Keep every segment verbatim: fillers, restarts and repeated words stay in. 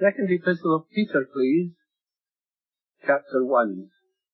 Second Epistle of Peter, please. Chapter one.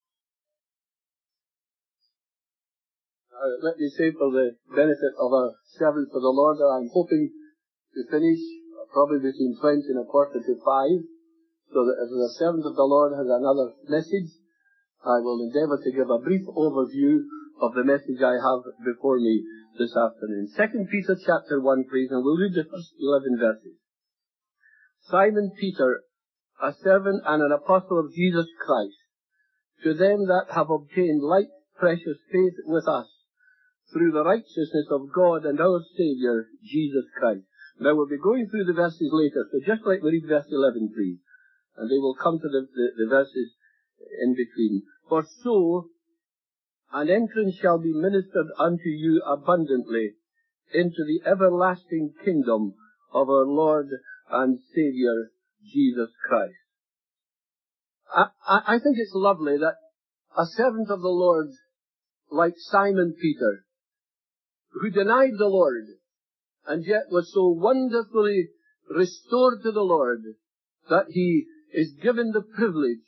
Uh, let me say for the benefit of our servants for the Lord that I'm hoping to finish uh, probably between twenty and a quarter to five, so that if the servant of the Lord has another message, I will endeavour to give a brief overview of the message I have before me this afternoon. Second Peter chapter one, please, and we'll read the first eleven verses. Simon Peter, a servant and an apostle of Jesus Christ, to them that have obtained like precious faith with us, through the righteousness of God and our Saviour, Jesus Christ. Now we'll be going through the verses later, so just like we read verse eleven, please, and they will come to the, the, the verses in between. For so an entrance shall be ministered unto you abundantly into the everlasting kingdom of our Lord and Saviour, Jesus Christ. I, I, I think it's lovely that a servant of the Lord like Simon Peter, who denied the Lord and yet was so wonderfully restored to the Lord that he is given the privilege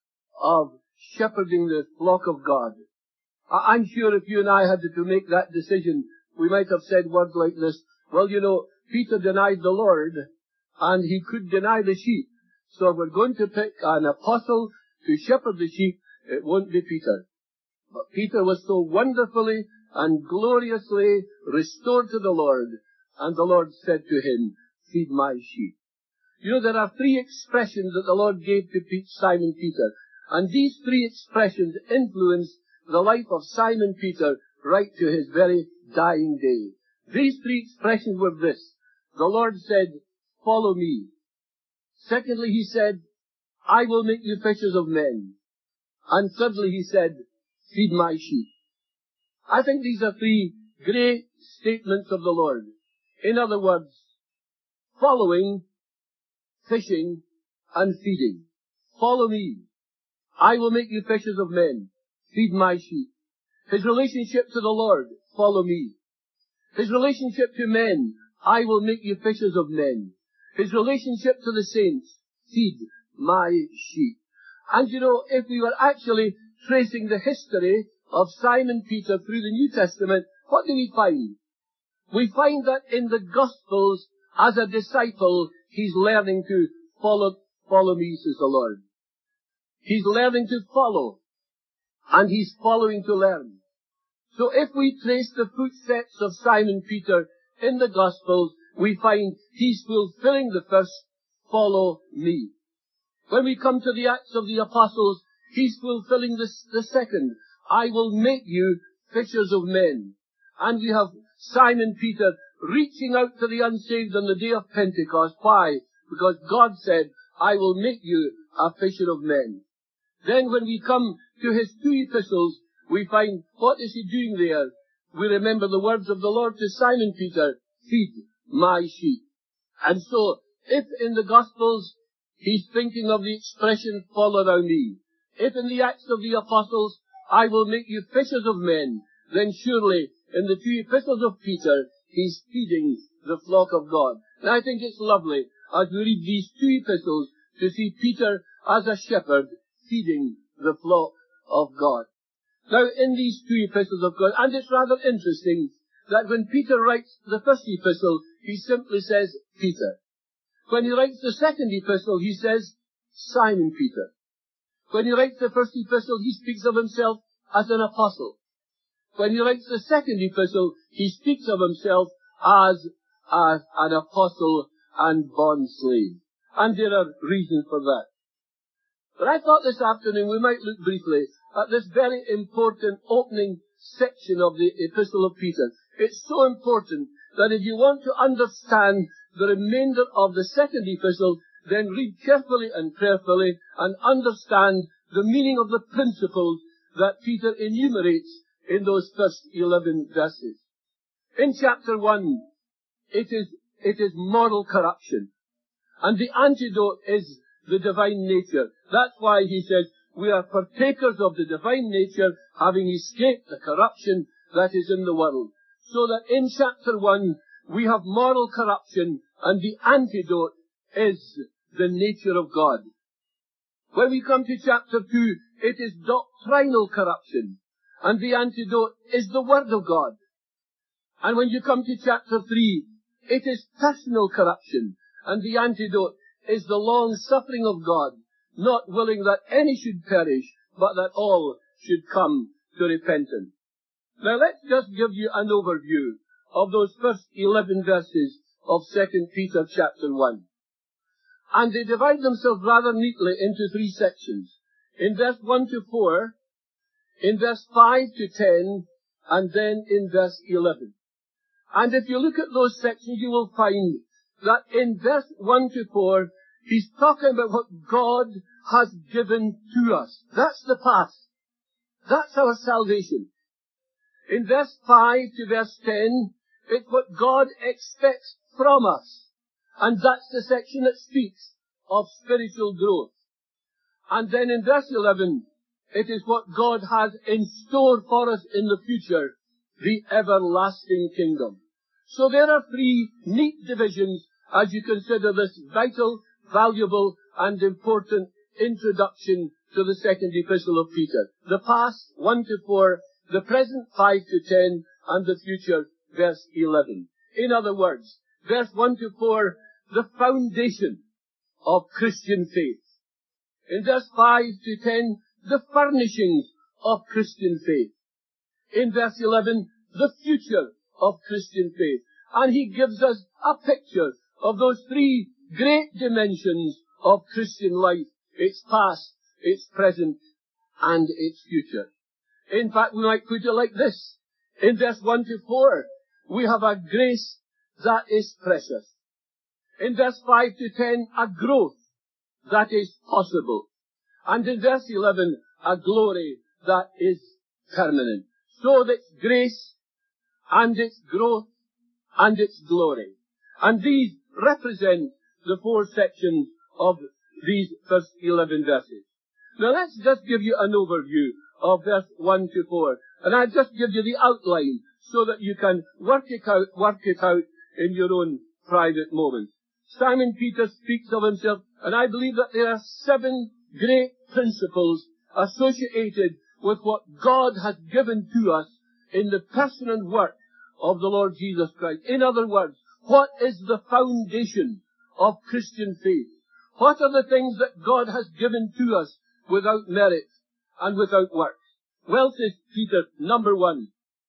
of shepherding the flock of God. I, I'm sure if you and I had to make that decision, we might have said words like this: well, you know, Peter denied the Lord and he could deny the sheep. So if we're going to pick an apostle to shepherd the sheep, it won't be Peter. But Peter was so wonderfully and gloriously restored to the Lord, and the Lord said to him, feed my sheep. You know, there are three expressions that the Lord gave to Simon Peter, and these three expressions influenced the life of Simon Peter right to his very dying day. These three expressions were this: the Lord said, follow me. Secondly, he said, I will make you fishers of men. And thirdly, he said, feed my sheep. I think these are three great statements of the Lord. In other words, following, fishing, and feeding. Follow me. I will make you fishers of men. Feed my sheep. His relationship to the Lord, follow me. His relationship to men, I will make you fishers of men. His relationship to the saints, feed my sheep. And you know, if we were actually tracing the history of Simon Peter through the New Testament, what do we find? We find that in the Gospels, as a disciple, he's learning to follow, follow me, says the Lord. He's learning to follow, and he's following to learn. So if we trace the footsteps of Simon Peter in the Gospels, we find he's fulfilling the first, follow me. When we come to the Acts of the Apostles, he's fulfilling the, the second, I will make you fishers of men. And we have Simon Peter reaching out to the unsaved on the day of Pentecost. Why? Because God said, I will make you a fisher of men. Then when we come to his two epistles, we find, what is he doing there? We remember the words of the Lord to Simon Peter, feed my sheep. And so, if in the Gospels, he's thinking of the expression, follow thou me. If in the Acts of the Apostles, I will make you fishers of men, then surely in the two epistles of Peter, he's feeding the flock of God. And I think it's lovely, as we read these two epistles, to see Peter as a shepherd feeding the flock of God. Now, in these two epistles of God, and it's rather interesting that when Peter writes the first epistle, he simply says, Peter. When he writes the second epistle, he says, Simon Peter. When he writes the first epistle, he speaks of himself as an apostle. When he writes the second epistle, he speaks of himself as, as an apostle and bond slave. And there are reasons for that. But I thought this afternoon we might look briefly at this very important opening section of the Epistle of Peter. It's so important that if you want to understand the remainder of the second epistle, then read carefully and prayerfully and understand the meaning of the principles that Peter enumerates in those first eleven verses. In chapter one, it is, it is moral corruption. And the antidote is the divine nature. That's why he says, we are partakers of the divine nature, having escaped the corruption that is in the world. So that in chapter one, we have moral corruption, and the antidote is the nature of God. When we come to chapter two, it is doctrinal corruption, and the antidote is the Word of God. And when you come to chapter three, it is personal corruption, and the antidote is the long suffering of God, not willing that any should perish, but that all should come to repentance. Now let's just give you an overview of those first eleven verses of Second Peter chapter one. And they divide themselves rather neatly into three sections. In verse one to four, in verse five to ten, and then in verse eleven. And if you look at those sections, you will find that in verse one to four, he's talking about what God has given to us. That's the past. That's our salvation. In verse five to verse ten, it's what God expects from us. And that's the section that speaks of spiritual growth. And then in verse eleven, it is what God has in store for us in the future, the everlasting kingdom. So there are three neat divisions as you consider this vital, valuable, and important introduction to the second epistle of Peter. The past, one to four, the present, five to ten, and the future, verse eleven. In other words, verse one to four, the foundation of Christian faith. In verse five to ten, the furnishings of Christian faith. In verse eleven, the future of Christian faith. And he gives us a picture of those three great dimensions of Christian life: its past, its present, and its future. In fact, we might put it like this. In verse one to four, we have a grace that is precious. In verse five to ten, a growth that is possible. And in verse eleven, a glory that is permanent. So that grace and its growth and its glory. And these represent the four sections of these first eleven verses. Now let's just give you an overview of verse one to four. And I'll just give you the outline so that you can work it out, work it out in your own private moments. Simon Peter speaks of himself, and I believe that there are seven great principles associated with what God has given to us in the person and work of the Lord Jesus Christ. In other words, what is the foundation of Christian faith? What are the things that God has given to us without merit and without works? Well, says Peter, number one,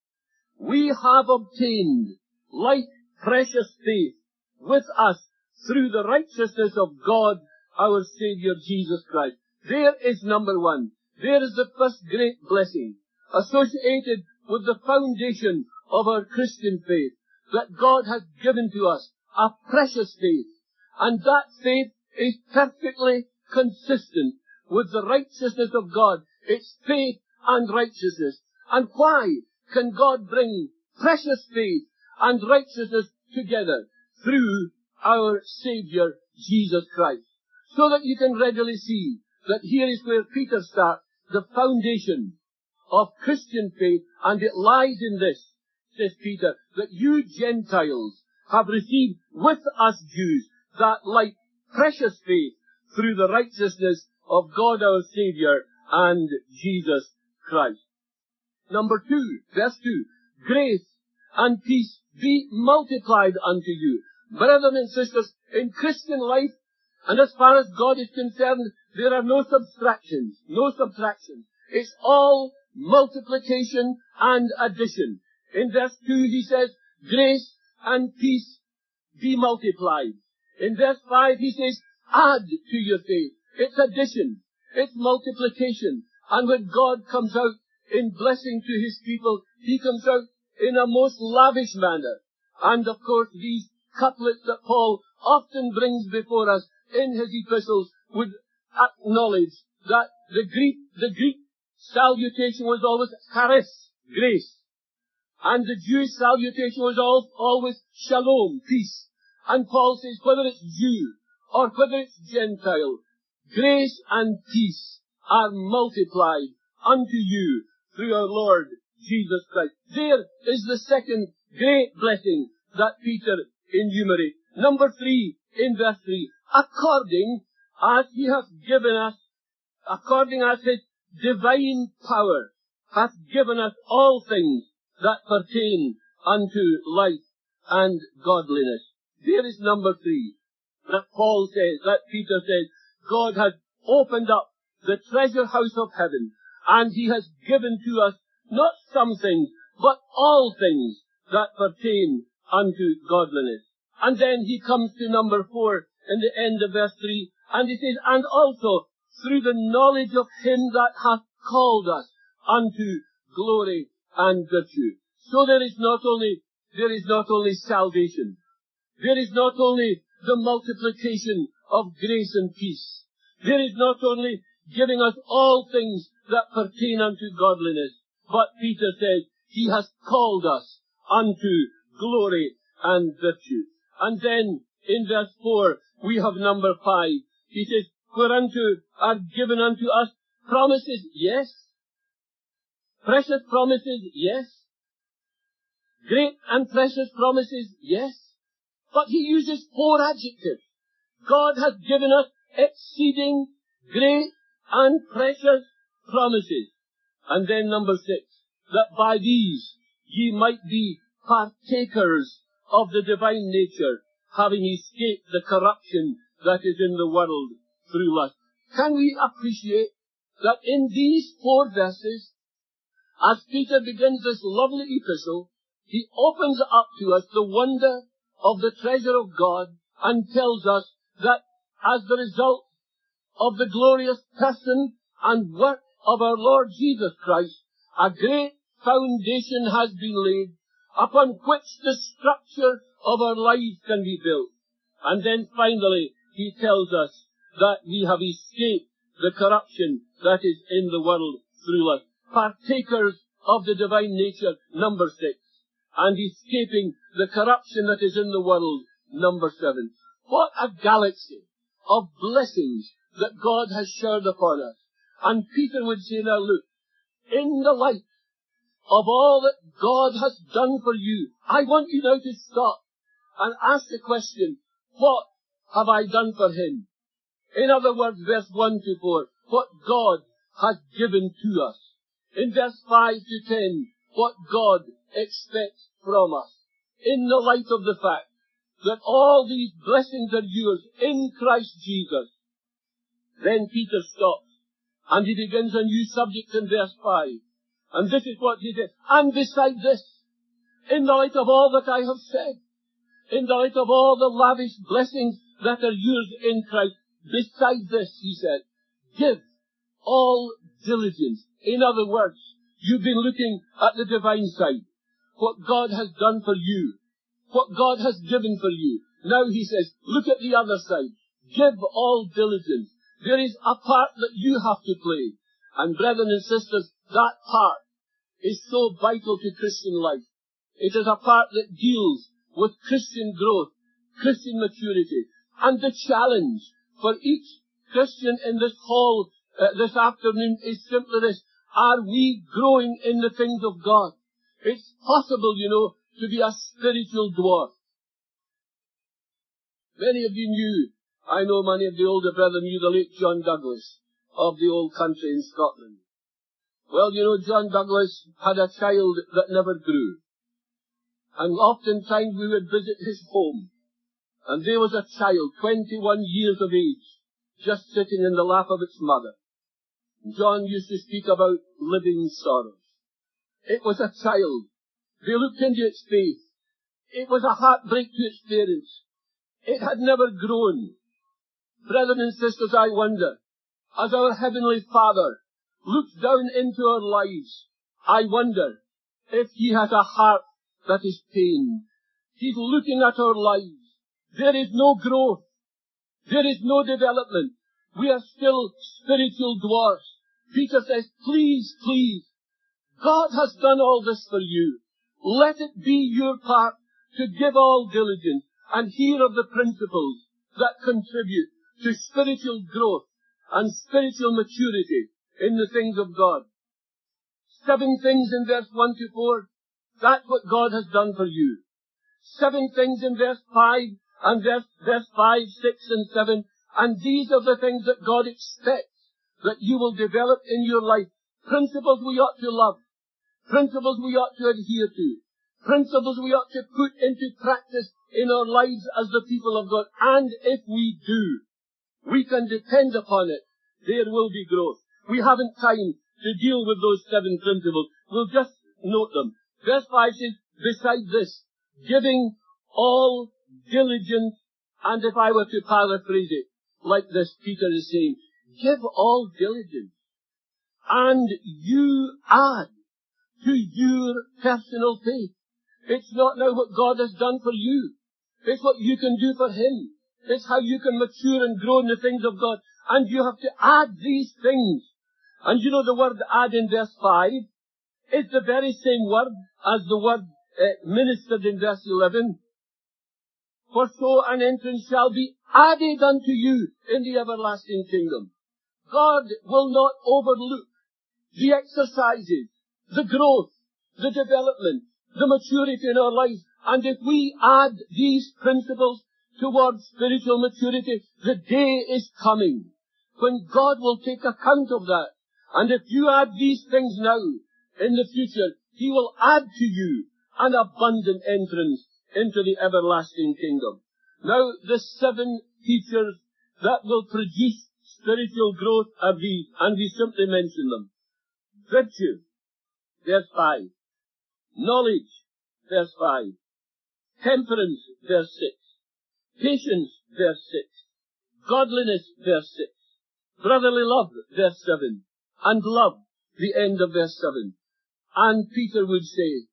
we have obtained like precious faith with us through the righteousness of God, our Saviour, Jesus Christ. There is number one. There is the first great blessing associated with the foundation of our Christian faith, that God has given to us a precious faith. And that faith is perfectly consistent with the righteousness of God. It's faith and righteousness. And why can God bring precious faith and righteousness together? Through our Saviour, Jesus Christ. So that you can readily see that here is where Peter starts, the foundation of Christian faith, and it lies in this, says Peter, that you Gentiles have received with us Jews that like precious faith through the righteousness of God our Saviour and Jesus Christ. Number two, verse two, grace and peace be multiplied unto you. Brothers and sisters, in Christian life, and as far as God is concerned, there are no subtractions, no subtractions. It's all multiplication and addition. In verse two he says, grace and peace be multiplied. In verse five he says, add to your faith. It's addition. It's multiplication. And when God comes out in blessing to his people, he comes out in a most lavish manner. And of course these couplets that Paul often brings before us in his epistles would acknowledge that the Greek, the Greek salutation was always charis, grace. And the Jewish salutation was always shalom, peace. And Paul says, whether it's Jew or whether it's Gentile, grace and peace are multiplied unto you through our Lord Jesus Christ. There is the second great blessing that Peter enumerates. Number three in verse three, according as he hath given us, according as his divine power hath given us all things that pertain unto life and godliness. There is number three, that Paul says, that Peter says, God has opened up the treasure house of heaven, and he has given to us not some things, but all things that pertain unto godliness. And then he comes to number four in the end of verse three, and he says, and also through the knowledge of him that hath called us unto glory and virtue. So there is not only, there is not only salvation, there is not only the multiplication of grace and peace, there is not only giving us all things that pertain unto godliness, but Peter says, he has called us unto glory and virtue. And then, in verse four, we have number five. He says, whereunto are given unto us promises, yes. Precious promises, yes. Great and precious promises, yes. But he uses four adjectives. God has given us exceeding great and precious promises. And then number six, that by these ye might be partakers of the divine nature, having escaped the corruption that is in the world through lust. Can we appreciate that in these four verses, as Peter begins this lovely epistle, he opens up to us the wonder of the treasure of God and tells us that as the result of the glorious person and work of our Lord Jesus Christ, a great foundation has been laid upon which the structure of our lives can be built. And then finally, he tells us that we have escaped the corruption that is in the world through us. Partakers of the divine nature, number six. And escaping the corruption that is in the world, number seven. What a galaxy of blessings that God has showered upon us. And Peter would say, now look, in the light of all that God has done for you, I want you now to stop and ask the question, what have I done for him? In other words, verse one to four, what God has given to us. In verse five to ten, what God expects from us. In the light of the fact that all these blessings are yours in Christ Jesus. Then Peter stops and he begins a new subject in verse five. And this is what he says. And beside this, in the light of all that I have said, in the light of all the lavish blessings that are yours in Christ, beside this, he said, give all diligence. In other words, you've been looking at the divine side, what God has done for you, what God has given for you. Now he says, look at the other side. Give all diligence. There is a part that you have to play. And brethren and sisters, that part is so vital to Christian life. It is a part that deals with Christian growth, Christian maturity. And the challenge for each Christian in this hall uh, this afternoon is simply this. Are we growing in the things of God? It's possible, you know, to be a spiritual dwarf. Many of you knew, I know many of the older brethren knew the late John Douglas of the old country in Scotland. Well, you know, John Douglas had a child that never grew. And oftentimes we would visit his home. And there was a child, twenty-one years of age, just sitting in the lap of its mother. John used to speak about living sorrows. It was a child. They looked into its face. It was a heartbreak to its parents. It had never grown. Brethren and sisters, I wonder, as our Heavenly Father looks down into our lives, I wonder if He has a heart that is pained. He's looking at our lives. There is no growth. There is no development. We are still spiritual dwarfs. Peter says, please, please, God has done all this for you. Let it be your part to give all diligence and hear of the principles that contribute to spiritual growth and spiritual maturity in the things of God. Seven things in verse one to four. That's what God has done for you. Seven things in verse five And verse, verse five, six, and seven. And these are the things that God expects that you will develop in your life. Principles we ought to love. Principles we ought to adhere to. Principles we ought to put into practice in our lives as the people of God. And if we do, we can depend upon it. There will be growth. We haven't time to deal with those seven principles. We'll just note them. Verse five says, besides this, giving all diligence, and if I were to paraphrase it like this, Peter is saying, give all diligence, and you add to your personal faith. It's not now what God has done for you. It's what you can do for Him. It's how you can mature and grow in the things of God. And you have to add these things. And you know the word add in verse five is the very same word as the word uh, ministered in verse eleven. For so an entrance shall be added unto you in the everlasting kingdom. God will not overlook the exercises, the growth, the development, the maturity in our lives. And if we add these principles towards spiritual maturity, the day is coming when God will take account of that. And if you add these things now, in the future, He will add to you an abundant entrance into the everlasting kingdom. Now, the seven features that will produce spiritual growth are these, and we simply mention them. Virtue, verse five. Knowledge, verse five. Temperance, verse six. Patience, verse six. Godliness, verse six. Brotherly love, verse seven. And love, the end of verse seven. And Peter would say,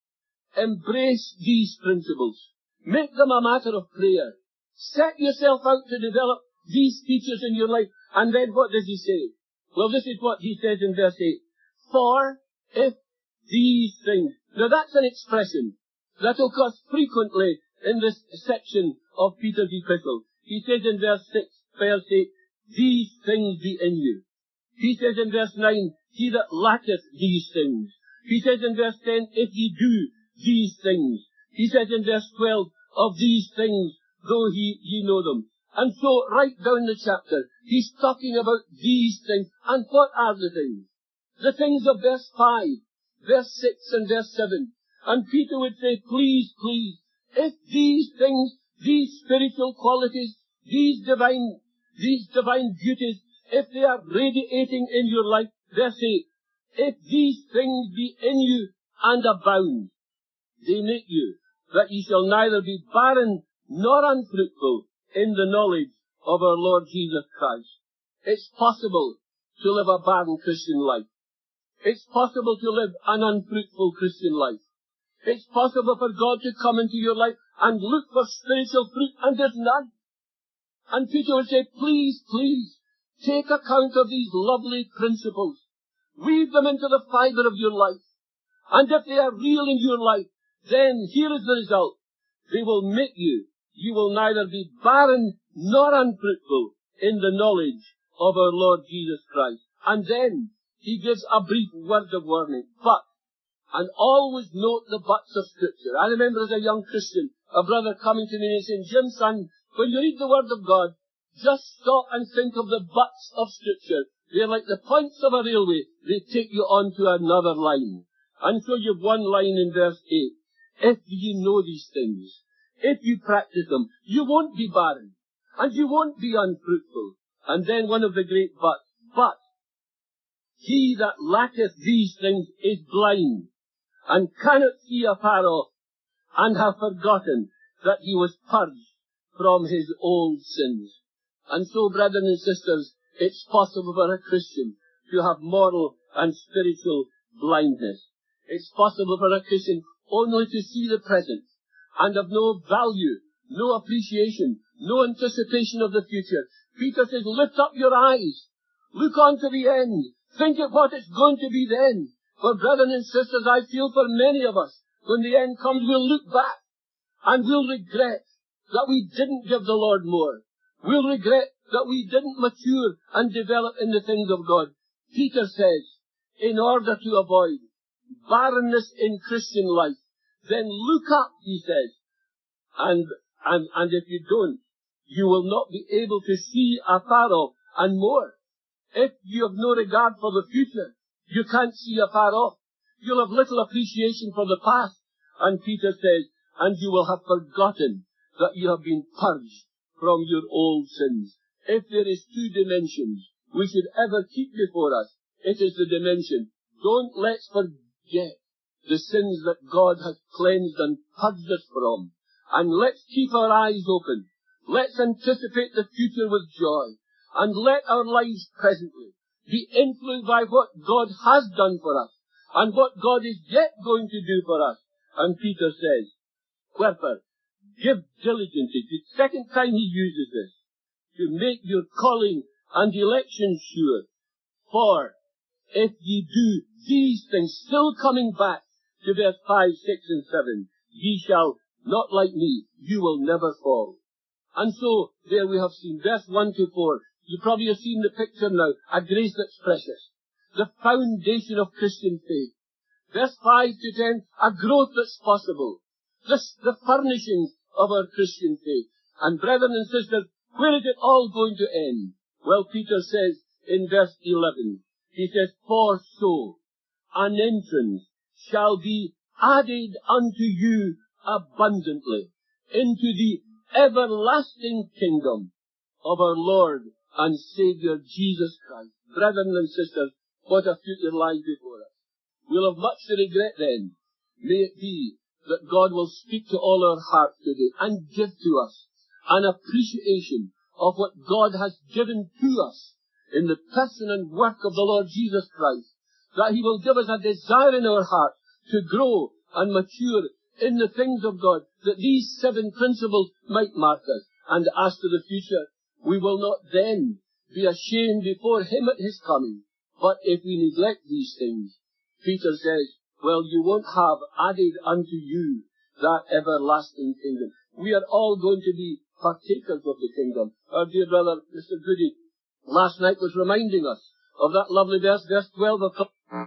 embrace these principles. Make them a matter of prayer. Set yourself out to develop these features in your life. And then what does he say? Well, this is what he says in verse eight. For if these things... Now that's an expression that occurs frequently in this section of Peter's epistle. He says in verse six, verse eight, these things be in you. He says in verse nine, he that lacketh these things. He says in verse ten, if ye do these things. He says in verse twelve, of these things, though he, ye know them. And so, right down the chapter, he's talking about these things. And what are the things? The things of verse five, verse six, and verse seven. And Peter would say, please, please, if these things, these spiritual qualities, these divine, these divine beauties, if they are radiating in your life, verse eight, if these things be in you and abound, they make you, that ye shall neither be barren nor unfruitful in the knowledge of our Lord Jesus Christ. It's possible to live a barren Christian life. It's possible to live an unfruitful Christian life. It's possible for God to come into your life and look for spiritual fruit, and there's none. And Peter would say, please, please, take account of these lovely principles. Weave them into the fibre of your life. And if they are real in your life, then here is the result. They will make you. You will neither be barren nor unfruitful in the knowledge of our Lord Jesus Christ. And then he gives a brief word of warning. But, and always note the buts of Scripture. I remember as a young Christian, a brother coming to me and saying, Jim, son, when you read the Word of God, just stop and think of the buts of Scripture. They're like the points of a railway. They take you on to another line. And so you've one line in verse eight. If you know these things, if you practice them, you won't be barren, and you won't be unfruitful. And then one of the great buts. But he that lacketh these things is blind, and cannot see afar off, and have forgotten that he was purged from his old sins. And so, brethren and sisters, it's possible for a Christian to have moral and spiritual blindness. It's possible for a Christian only to see the present and have no value, no appreciation, no anticipation of the future. Peter says, lift up your eyes. Look on to the end. Think of what it's going to be then. For brethren and sisters, I feel for many of us, when the end comes, we'll look back and we'll regret that we didn't give the Lord more. We'll regret that we didn't mature and develop in the things of God. Peter says, in order to avoid barrenness in Christian life, then look up, he says, and And, and if you don't, you will not be able to see afar off. And more, if you have no regard for the future, you can't see afar off. You'll have little appreciation for the past. And Peter says, and you will have forgotten that you have been purged from your old sins. If there is two dimensions we should ever keep before us, it is the dimension, don't let's forget the sins that God has cleansed and purged us from. And let's keep our eyes open. Let's anticipate the future with joy. And let our lives presently be influenced by what God has done for us and what God is yet going to do for us. And Peter says, wherefore, give diligently. The second time he uses this, to make your calling and election sure. For if ye do these things, still coming back to verse five, six, and seven, ye shall, not like me, you will never fall. And so, there we have seen verse one to four. You probably have seen the picture now, a grace that's precious. The foundation of Christian faith. Verse five to ten, a growth that's possible. This, the furnishings of our Christian faith. And brethren and sisters, where is it all going to end? Well, Peter says in verse eleven, he says, for so an entrance shall be added unto you abundantly into the everlasting kingdom of our Lord and Saviour Jesus Christ. Brethren and sisters, what a future lies before us. We'll have much to regret then. May it be that God will speak to all our hearts today and give to us an appreciation of what God has given to us in the person and work of the Lord Jesus Christ. That He will give us a desire in our heart to grow and mature in the things of God, that these seven principles might mark us. And as to the future, we will not then be ashamed before Him at His coming. But if we neglect these things, Peter says, well, you won't have added unto you that everlasting kingdom. We are all going to be partakers of the kingdom. Our dear brother, Mister Goody, last night was reminding us of that lovely verse, verse twelve of